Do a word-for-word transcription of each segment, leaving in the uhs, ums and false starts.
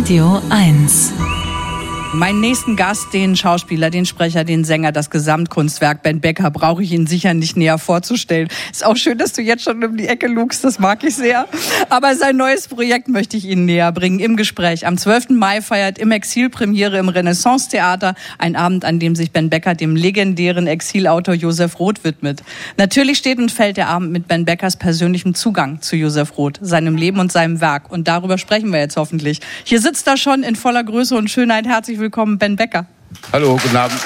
Radio eins. Meinen nächsten Gast, den Schauspieler, den Sprecher, den Sänger, das Gesamtkunstwerk Ben Becker, brauche ich Ihnen sicher nicht näher vorzustellen. Ist auch schön, dass du jetzt schon um die Ecke lugst, das mag ich sehr. Aber sein neues Projekt möchte ich Ihnen näher bringen im Gespräch. Am zwölften Mai feiert im Exil Premiere im Renaissance-Theater, ein Abend, an dem sich Ben Becker dem legendären Exilautor Josef Roth widmet. Natürlich steht und fällt der Abend mit Ben Beckers persönlichem Zugang zu Josef Roth, seinem Leben und seinem Werk. Und darüber sprechen wir jetzt hoffentlich. Hier sitzt er schon in voller Größe und Schönheit. Herzlich willkommen, Ben Becker. Hallo, guten Abend.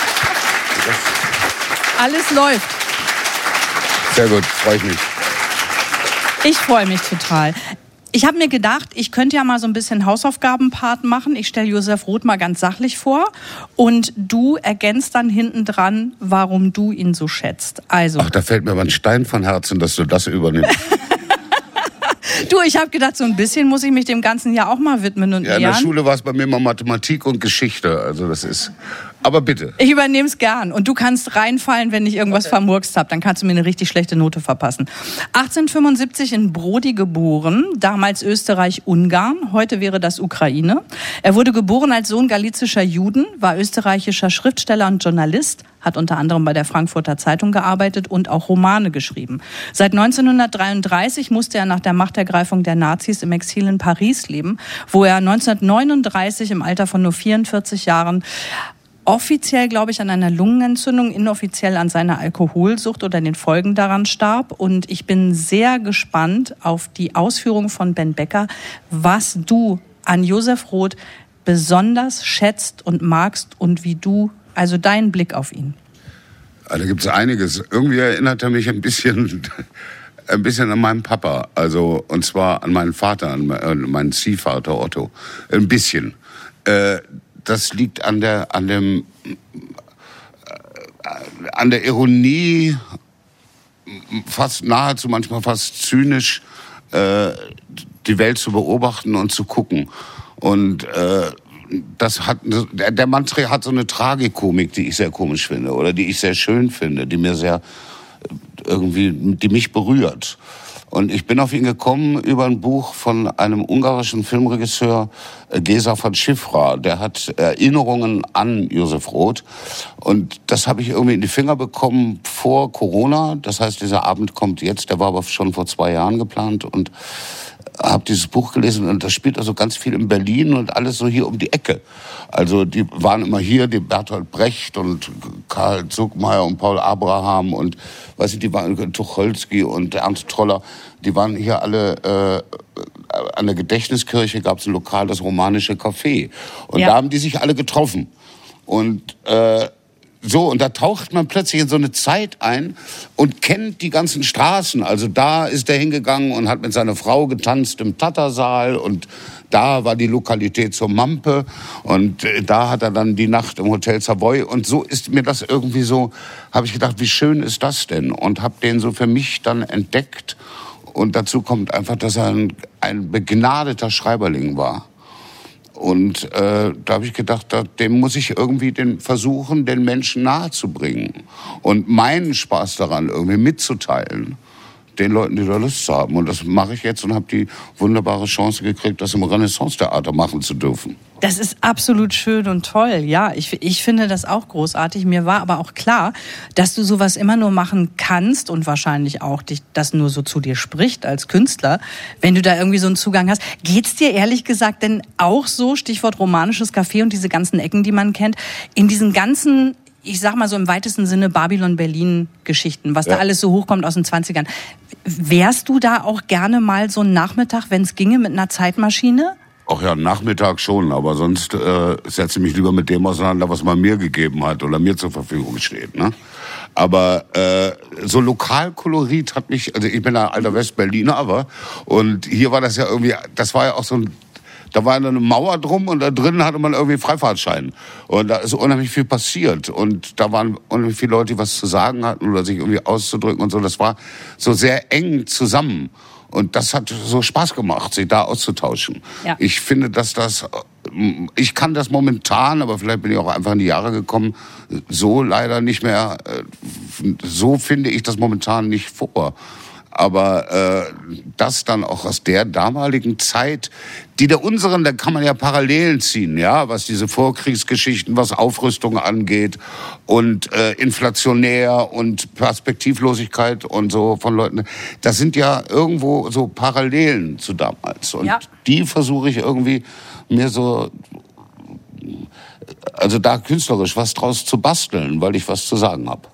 Alles läuft. Sehr gut, freue ich mich. Ich freue mich total. Ich habe mir gedacht, ich könnte ja mal so ein bisschen Hausaufgabenpart machen. Ich stelle Josef Roth mal ganz sachlich vor und du ergänzt dann hinten dran, warum du ihn so schätzt. Also. Ach, da fällt mir aber ein Stein von Herzen, dass du das übernimmst. Du, ich habe gedacht, so ein bisschen muss ich mich dem ganzen Jahr auch mal widmen und ja, in der Schule war es bei mir immer Mathematik und Geschichte, also das ist... Aber bitte. Ich übernehme es gern. Und du kannst reinfallen, wenn ich irgendwas okay. vermurkst habe. Dann kannst du mir eine richtig schlechte Note verpassen. achtzehnhundertfünfundsiebzig in Brody geboren, damals Österreich-Ungarn, heute wäre das Ukraine. Er wurde geboren als Sohn galizischer Juden, war österreichischer Schriftsteller und Journalist, hat unter anderem bei der Frankfurter Zeitung gearbeitet und auch Romane geschrieben. Seit neunzehnhundertdreiunddreißig musste er nach der Machtergreifung der Nazis im Exil in Paris leben, wo er neunzehnhundertneununddreißig im Alter von nur vierundvierzig Jahren offiziell, glaube ich, an einer Lungenentzündung, inoffiziell an seiner Alkoholsucht oder den Folgen daran starb. Und ich bin sehr gespannt auf die Ausführung von Ben Becker, was du an Josef Roth besonders schätzt und magst und wie du, also deinen Blick auf ihn. Da gibt es einiges. Irgendwie erinnert er mich ein bisschen... Ein bisschen an meinen Papa, also und zwar an meinen Vater, an meinen Ziehvater Otto. Ein bisschen. Äh, das liegt an der, an dem, äh, an der Ironie, fast nahezu manchmal fast zynisch, äh, die Welt zu beobachten und zu gucken. Und äh, das hat, der Mann hat so eine Tragikomik, die ich sehr komisch finde oder die ich sehr schön finde, die mir sehr irgendwie, die mich berührt. Und ich bin auf ihn gekommen über ein Buch von einem ungarischen Filmregisseur, Géza von Schifra. Der hat Erinnerungen an Josef Roth. Und das habe ich irgendwie in die Finger bekommen vor Corona. Das heißt, dieser Abend kommt jetzt. Der war aber schon vor zwei Jahren geplant. Und habe dieses Buch gelesen und das spielt also ganz viel in Berlin und alles so hier um die Ecke. Also die waren immer hier, die Bertolt Brecht und Karl Zuckmayer und Paul Abraham und weiß ich, die waren Tucholsky und Ernst Troller, die waren hier alle äh, an der Gedächtniskirche, gab es ein Lokal, das Romanische Café. Und ja. Da haben die sich alle getroffen. Und äh, so, und da taucht man plötzlich in so eine Zeit ein und kennt die ganzen Straßen. Also da ist er hingegangen und hat mit seiner Frau getanzt im Tattersaal und da war die Lokalität zur Mampe und da hat er dann die Nacht im Hotel Savoy und so ist mir das irgendwie so, habe ich gedacht, wie schön ist das denn? Und habe den so für mich dann entdeckt und dazu kommt einfach, dass er ein, ein begnadeter Schreiberling war. Und äh, da habe ich gedacht, da, dem muss ich irgendwie den versuchen, den Menschen nahezubringen. Und meinen Spaß daran irgendwie mitzuteilen. Den Leuten, die da Lust haben. Und das mache ich jetzt und habe die wunderbare Chance gekriegt, das im Renaissance-Theater machen zu dürfen. Das ist absolut schön und toll. Ja, ich, ich finde das auch großartig. Mir war aber auch klar, dass du sowas immer nur machen kannst und wahrscheinlich auch dich, das nur so zu dir spricht als Künstler, wenn du da irgendwie so einen Zugang hast. Geht's dir ehrlich gesagt denn auch so, Stichwort romanisches Café und diese ganzen Ecken, die man kennt, in diesen ganzen, ich sag mal so im weitesten Sinne Babylon-Berlin-Geschichten, was ja. da alles so hochkommt aus den zwanzigern. Wärst du da auch gerne mal so einen Nachmittag, wenn es ginge, mit einer Zeitmaschine? Ach ja, Nachmittag schon, aber sonst äh, setze ich mich lieber mit dem auseinander, was man mir gegeben hat oder mir zur Verfügung steht. Ne? Aber äh, so Lokalkolorit hat mich, also ich bin ein alter Westberliner, aber und hier war das ja irgendwie, das war ja auch so ein, da war eine Mauer drum und da drin hatte man irgendwie Freifahrtschein. Und da ist unheimlich viel passiert. Und da waren unheimlich viele Leute, die was zu sagen hatten oder sich irgendwie auszudrücken und so. Das war so sehr eng zusammen. Und das hat so Spaß gemacht, sich da auszutauschen. Ja. Ich finde, dass das, ich kann das momentan, aber vielleicht bin ich auch einfach in die Jahre gekommen, so leider nicht mehr, so finde ich das momentan nicht vor. Aber äh, das dann auch aus der damaligen Zeit, die der unseren, da kann man ja Parallelen ziehen, ja, was diese Vorkriegsgeschichten, was Aufrüstung angeht und äh, inflationär und Perspektivlosigkeit und so von Leuten. Das sind ja irgendwo so Parallelen zu damals. Und ja. die versuche ich irgendwie mir so, also da künstlerisch was draus zu basteln, weil ich was zu sagen habe.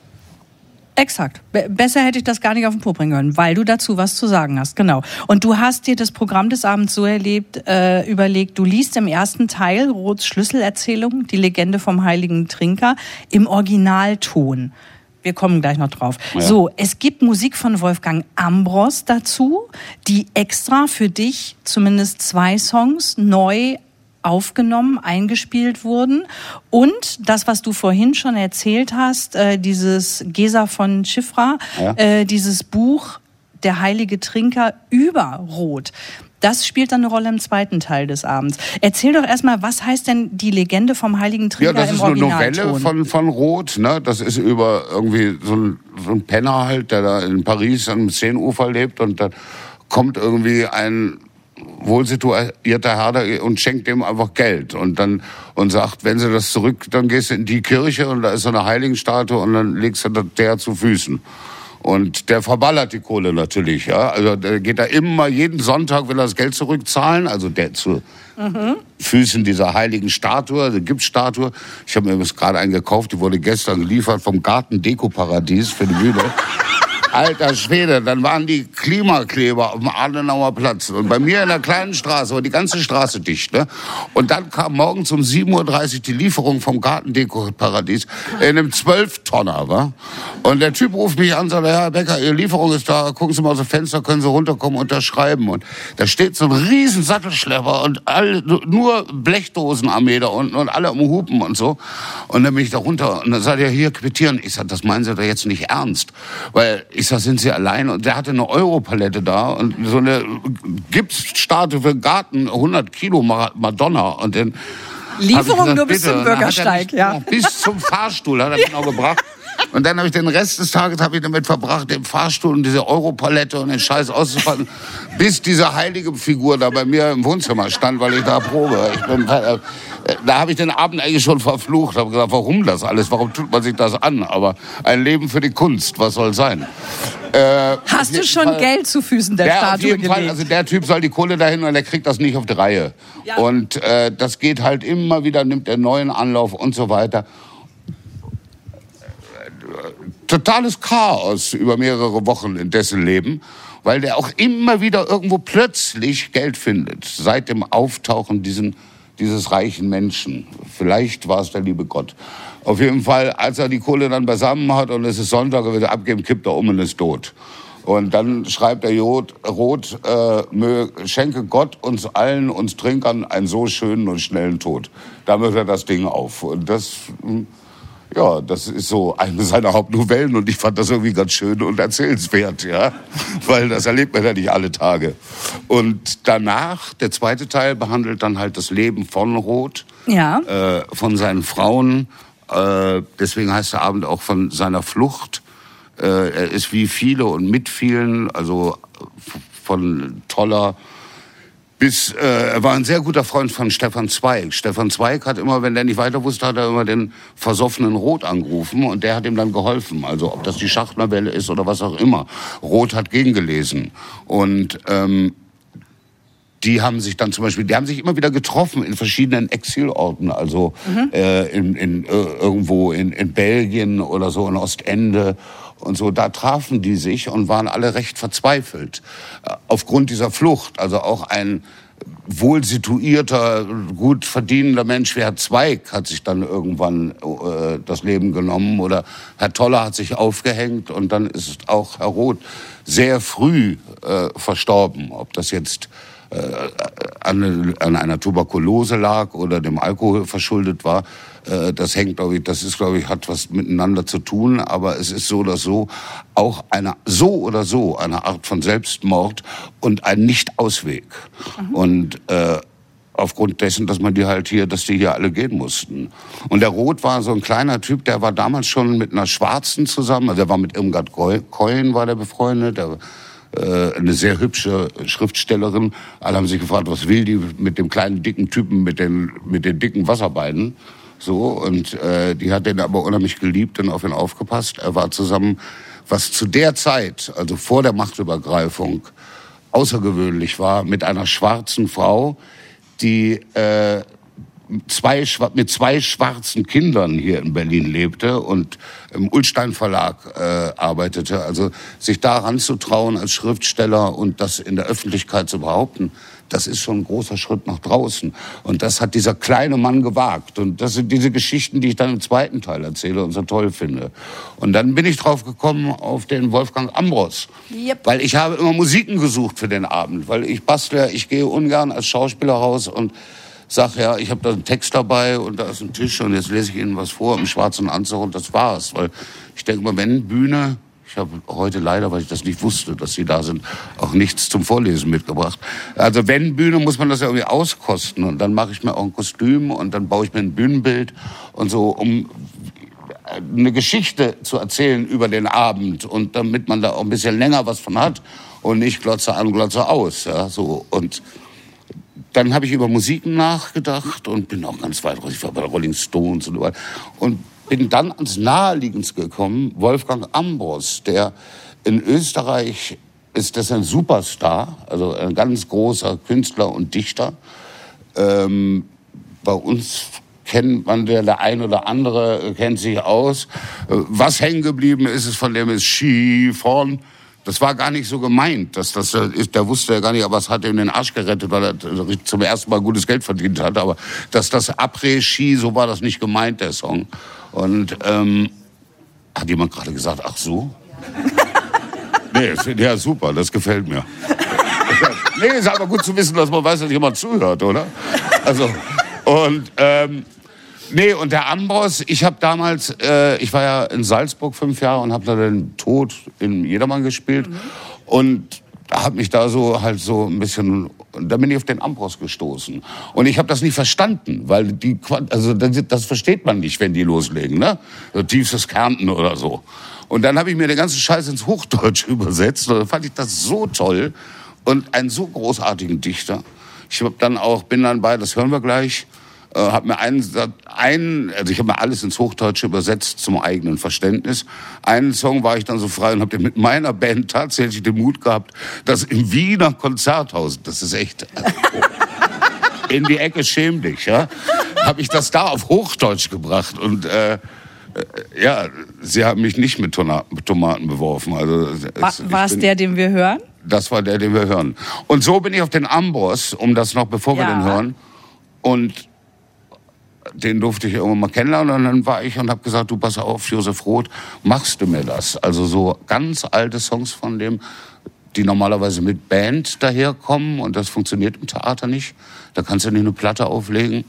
Exakt. Be- besser hätte ich das gar nicht auf den Punkt bringen können, weil du dazu was zu sagen hast, genau. Und du hast dir das Programm des Abends so erlebt, äh, überlegt, du liest im ersten Teil Roths Schlüsselerzählung, die Legende vom heiligen Trinker, im Originalton. Wir kommen gleich noch drauf. Ja. So, es gibt Musik von Wolfgang Ambros dazu, die extra für dich zumindest zwei Songs neu aufgenommen, eingespielt wurden. Und das, was du vorhin schon erzählt hast, äh, dieses Gesa von Schiffra, ja. äh, dieses Buch Der heilige Trinker über Roth, das spielt dann eine Rolle im zweiten Teil des Abends. Erzähl doch erstmal, was heißt denn die Legende vom heiligen Trinker im Originalton? Ja, das ist eine Novelle von, von Roth, ne? Das ist über irgendwie so ein, so ein Penner halt, der da in Paris am Seenufer lebt und dann kommt irgendwie ein wohlsituierter Herr und schenkt dem einfach Geld und dann und sagt, wenn sie das zurück, dann gehst du in die Kirche und da ist so eine Heiligenstatue und dann legst du das der zu Füßen. Und der verballert die Kohle natürlich, ja. Also der geht da immer, jeden Sonntag will er das Geld zurückzahlen, also der zu mhm. Füßen dieser heiligen Statue, der Gipsstatue. Ich habe mir das gerade einen gekauft, die wurde gestern geliefert vom Garten-Deko-Paradies für die Bühne. Alter Schwede, dann waren die Klimakleber auf dem Adenauer Platz. Und bei mir in der kleinen Straße war die ganze Straße dicht. Ne? Und dann kam morgens um sieben Uhr dreißig die Lieferung vom Gartendeko-Paradies in einem zwölf-Tonner. Wa? Und der Typ ruft mich an und sagt, Herr Becker, Ihre Lieferung ist da, gucken Sie mal aus dem Fenster, können Sie runterkommen, unterschreiben. Und da steht so ein riesen Sattelschlepper und all, nur Blechdosenarmee da unten und alle am Hupen und so. Und dann bin ich da runter und dann sagt er, hier quittieren. Ich sag, das meinen Sie doch jetzt nicht ernst. Weil ich sag, sind Sie allein? Und der hatte eine Europalette da und so eine Gipsstatue für den Garten, hundert Kilo Madonna. Und dann Lieferung gesagt, nur bis zum Bürgersteig, ja. Bis zum Fahrstuhl hat er mich noch gebracht. Und dann habe ich den Rest des Tages habe ich damit verbracht, den Fahrstuhl und diese Europalette und den Scheiß auszupacken, bis diese heilige Figur da bei mir im Wohnzimmer stand, weil ich da probe. Ich bin, äh, da habe ich den Abend eigentlich schon verflucht, habe gesagt, warum das alles? Warum tut man sich das an? Aber ein Leben für die Kunst, was soll sein? Äh, Hast du schon Fall, Geld zu Füßen der, der Statue auf jeden gelegt? Fall, also der Typ soll die Kohle dahin und der kriegt das nicht auf die Reihe. Ja. Und äh, das geht halt immer wieder, nimmt er neuen Anlauf und so weiter. Totales Chaos über mehrere Wochen in dessen Leben, weil der auch immer wieder irgendwo plötzlich Geld findet, seit dem Auftauchen diesen, dieses reichen Menschen. Vielleicht war es der liebe Gott. Auf jeden Fall, als er die Kohle dann beisammen hat und es ist Sonntag, er will sie abgeben, kippt er um und ist tot. Und dann schreibt der Jod, Roth, äh, möge, schenke Gott uns allen, uns Trinkern, einen so schönen und schnellen Tod. Damit hört das Ding auf. Und das... Ja, das ist so eine seiner Hauptnovellen und ich fand das irgendwie ganz schön und erzählenswert, ja, weil das erlebt man ja nicht alle Tage. Und danach, der zweite Teil behandelt dann halt das Leben von Roth, ja. äh, von seinen Frauen, äh, deswegen heißt der Abend auch von seiner Flucht. Äh, er ist wie viele und mit vielen, also von Toller bis, äh, er war ein sehr guter Freund von Stefan Zweig. Stefan Zweig hat immer, wenn der nicht weiter wusste, hat er immer den versoffenen Roth angerufen und der hat ihm dann geholfen. Also ob das die Schachnovelle ist oder was auch immer. Roth hat gegengelesen. Und ähm, die haben sich dann zum Beispiel, die haben sich immer wieder getroffen in verschiedenen Exilorten. Also mhm. äh, in, in, äh, irgendwo in, in Belgien oder so, in Ostende. Und so, da trafen die sich und waren alle recht verzweifelt. Aufgrund dieser Flucht, also auch ein wohl situierter, gut verdienender Mensch wie Herr Zweig hat sich dann irgendwann äh, das Leben genommen oder Herr Toller hat sich aufgehängt und dann ist auch Herr Roth sehr früh äh, verstorben. Ob das jetzt äh, an, an einer Tuberkulose lag oder dem Alkohol verschuldet war, das hängt, glaube ich, das ist, glaube ich, hat was miteinander zu tun, aber es ist so oder so auch eine, so oder so eine Art von Selbstmord und ein Nicht-Ausweg. Mhm. Und äh, aufgrund dessen, dass man die halt hier, dass die hier alle gehen mussten. Und der Roth war so ein kleiner Typ, der war damals schon mit einer Schwarzen zusammen, also der war mit Irmgard Keun, war der befreundet, der äh, eine sehr hübsche Schriftstellerin. Alle haben sich gefragt, was will die mit dem kleinen, dicken Typen mit den, mit den dicken Wasserbeinen? So, und äh, die hat den aber unheimlich geliebt und auf ihn aufgepasst. Er war zusammen, was zu der Zeit, also vor der Machtübergreifung, außergewöhnlich war, mit einer schwarzen Frau, die äh, zwei, mit zwei schwarzen Kindern hier in Berlin lebte und im Ullstein Verlag äh, arbeitete. Also sich daran zu trauen als Schriftsteller und das in der Öffentlichkeit zu behaupten, das ist schon ein großer Schritt nach draußen. Und das hat dieser kleine Mann gewagt. Und das sind diese Geschichten, die ich dann im zweiten Teil erzähle und so toll finde. Und dann bin ich drauf gekommen auf den Wolfgang Ambros. Yep. Weil ich habe immer Musiken gesucht für den Abend. Weil ich bastle, ich gehe ungern als Schauspieler raus und sag, ja, ich habe da einen Text dabei und da ist ein Tisch und jetzt lese ich Ihnen was vor im schwarzen Anzug und das war's. Weil ich denke mal, wenn Bühne, ich habe heute leider, weil ich das nicht wusste, dass Sie da sind, auch nichts zum Vorlesen mitgebracht. Also wenn Bühne, muss man das ja irgendwie auskosten und dann mache ich mir auch ein Kostüm und dann baue ich mir ein Bühnenbild und so, um eine Geschichte zu erzählen über den Abend und damit man da auch ein bisschen länger was von hat und nicht Glotze an, Glotze aus, ja, so. Und dann habe ich über Musiken nachgedacht und bin auch ganz weit raus. Ich war bei Rolling Stones und überall. Und bin dann ans Naheliegendste gekommen, Wolfgang Ambros, der in Österreich ist, das ist ein Superstar, also ein ganz großer Künstler und Dichter. Ähm, bei uns kennt man, der, der ein oder andere kennt sich aus. Was hängen geblieben ist, ist von dem ist Skifahren. Das war gar nicht so gemeint, dass das ist, der wusste ja gar nicht, aber es hat ihm den Arsch gerettet, weil er zum ersten Mal gutes Geld verdient hat. Aber dass das Après-Ski, so war das nicht gemeint, der Song. Und ähm, hat jemand gerade gesagt, ach so? Nee, ja super, das gefällt mir. Nee, ist aber gut zu wissen, dass man weiß, dass jemand zuhört, oder? Also und ähm, nee, und der Ambros, ich habe damals, äh, ich war ja in Salzburg fünf Jahre und habe da den Tod in Jedermann gespielt. Mhm. Und habe mich da so halt so ein bisschen, da bin ich auf den Ambros gestoßen. Und ich habe das nicht verstanden, weil die, also das, das versteht man nicht, wenn die loslegen, ne? So tiefstes Kärnten oder so. Und dann habe ich mir den ganzen Scheiß ins Hochdeutsche übersetzt und dann fand ich das so toll und einen so großartigen Dichter. Ich hab dann auch, bin dann bei, das hören wir gleich, äh, habe mir einen, einen, also ich habe mir alles ins Hochdeutsche übersetzt zum eigenen Verständnis. Einen Song war ich dann so frei und habe mit meiner Band tatsächlich den Mut gehabt, das im Wiener Konzerthaus, das ist echt in die Ecke schäm dich, ja, habe ich das da auf Hochdeutsch gebracht und äh, ja, sie haben mich nicht mit Tomaten beworfen. Also, war es der, den wir hören? Das war der, den wir hören. Und so bin ich auf den Ambros, um das noch, bevor ja. wir den hören. Und den durfte ich irgendwann mal kennenlernen. Und dann war ich und habe gesagt, du pass auf, Josef Roth, machst du mir das? Also so ganz alte Songs von dem, die normalerweise mit Band daherkommen. Und das funktioniert im Theater nicht. Da kannst du nicht eine Platte auflegen.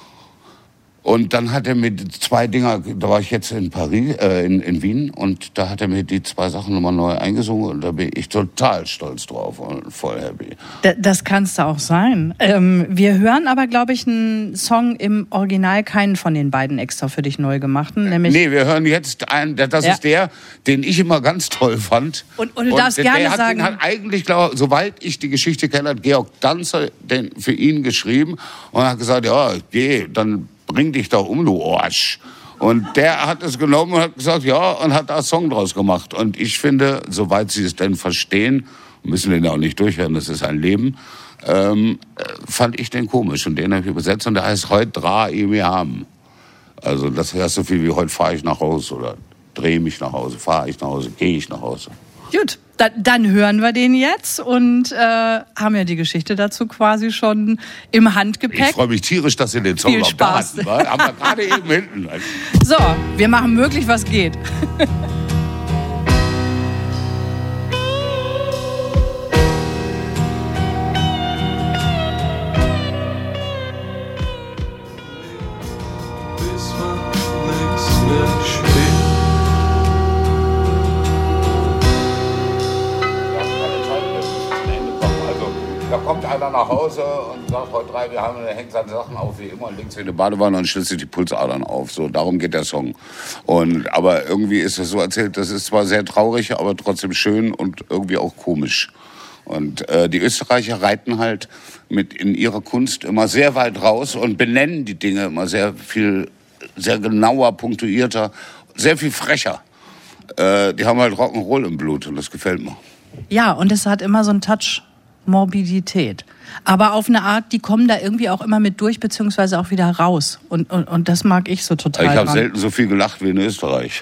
Und dann hat er mir zwei Dinger, da war ich jetzt in Paris, äh, in, in Wien, und da hat er mir die zwei Sachen nochmal neu eingesungen und da bin ich total stolz drauf und voll happy. Das kannst du auch sein. Ähm, wir hören aber, glaube ich, einen Song im Original, keinen von den beiden extra für dich neu gemachten. Nämlich nee, wir hören jetzt einen, das ja. ist der, den ich immer ganz toll fand. Und, und du darfst und gerne der hat, sagen... Den hat eigentlich, glaub, soweit ich die Geschichte kenne, hat Georg Danzer den für ihn geschrieben und hat gesagt, ja, geh, dann... bring dich doch um, du Arsch. Und der hat es genommen und hat gesagt, ja, und hat da einen Song draus gemacht. Und ich finde, soweit sie es denn verstehen, müssen den auch nicht durchhören, das ist ein Leben, ähm, fand ich den komisch. Und den habe ich übersetzt und der heißt Heut dra ich mich haben. Also das heißt so viel wie heute fahre ich nach Hause oder drehe mich nach Hause, fahre ich nach Hause, gehe ich nach Hause. Gut, da, dann hören wir den jetzt und äh, haben ja die Geschichte dazu quasi schon im Handgepäck. Ich freue mich tierisch, dass ihr den Song noch da hatten. Haben wir gerade eben hinten. So, wir machen möglich, was geht. Da kommt einer dann nach Hause und sagt, heute drei, wir haben, er hängt seine Sachen auf wie immer und legt sich in die Badewanne und schlitzt sich die Pulsadern auf. So, darum geht der Song. Und, aber irgendwie ist es so erzählt, das ist zwar sehr traurig, aber trotzdem schön und irgendwie auch komisch. Und äh, die Österreicher reiten halt mit in ihrer Kunst immer sehr weit raus und benennen die Dinge immer sehr viel, sehr genauer, punktuierter, sehr viel frecher. Äh, die haben halt Rock'n'Roll im Blut und das gefällt mir. Ja, und es hat immer so einen Touch Morbidität. Aber auf eine Art, die kommen da irgendwie auch immer mit durch, beziehungsweise auch wieder raus. Und, und, und das mag ich so total. Ich habe selten so viel gelacht wie in Österreich.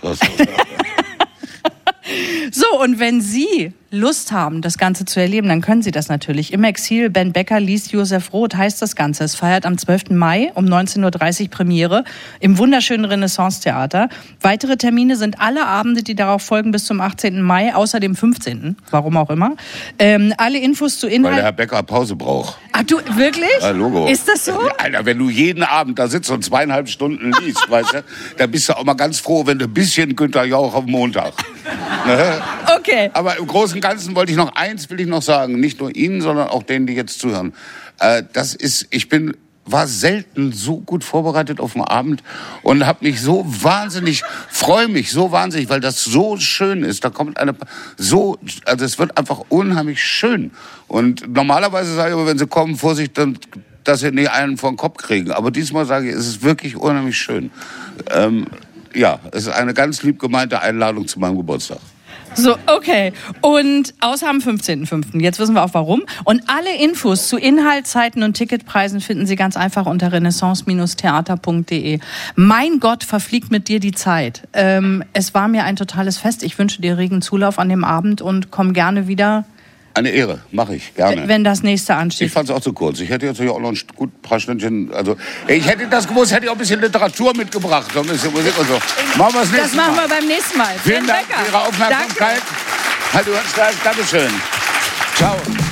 So, und wenn Sie Lust haben, das Ganze zu erleben, dann können Sie das natürlich. Im Exil, Ben Becker liest Josef Roth, heißt das Ganze. Es feiert am zwölften Mai um neunzehn Uhr dreißig Premiere im wunderschönen Renaissance-Theater. Weitere Termine sind alle Abende, die darauf folgen, bis zum achtzehnten Mai, außer dem fünfzehnten Warum auch immer. Ähm, alle Infos zu Inhalt... Weil der Herr Becker Pause braucht. Ach du, wirklich? Ja, Logo. Ist das so? Ja, Alter, wenn du jeden Abend da sitzt und zweieinhalb Stunden liest, weißt du, dann bist du auch mal ganz froh, wenn du ein bisschen Günter Jauch am Montag. Ne? Okay. Aber im Großen und Ganzen wollte ich noch eins, will ich noch sagen, nicht nur Ihnen, sondern auch denen, die jetzt zuhören. Äh, das ist, ich bin, war selten so gut vorbereitet auf den Abend und habe mich so wahnsinnig, freue mich so wahnsinnig, weil das so schön ist. Da kommt eine, so, also es wird einfach unheimlich schön. Und normalerweise sage ich aber, wenn Sie kommen, Vorsicht, dann, dass Sie nicht einen vor den Kopf kriegen. Aber diesmal sage ich, es ist wirklich unheimlich schön. Ähm, ja, es ist eine ganz lieb gemeinte Einladung zu meinem Geburtstag. So, okay. Und außer am fünfzehnten fünften Jetzt wissen wir auch warum. Und alle Infos zu Inhalt, Zeiten und Ticketpreisen finden Sie ganz einfach unter renaissance Theater punkt de. Mein Gott, verfliegt mit dir die Zeit. Ähm, es war mir ein totales Fest. Ich wünsche dir regen Zulauf an dem Abend und komm gerne wieder. Eine Ehre, mache ich, gerne. Wenn das nächste ansteht. Ich fand es auch zu kurz. Ich hätte jetzt auch noch ein gut paar Stündchen, also ich hätte das gewusst, hätte ich auch ein bisschen Literatur mitgebracht, so ein bisschen Musik und so. Machen wir das nächste Das machen Mal. wir beim nächsten Mal. Vielen Dank für Ihre Aufmerksamkeit. Halt, Dankeschön. Ciao.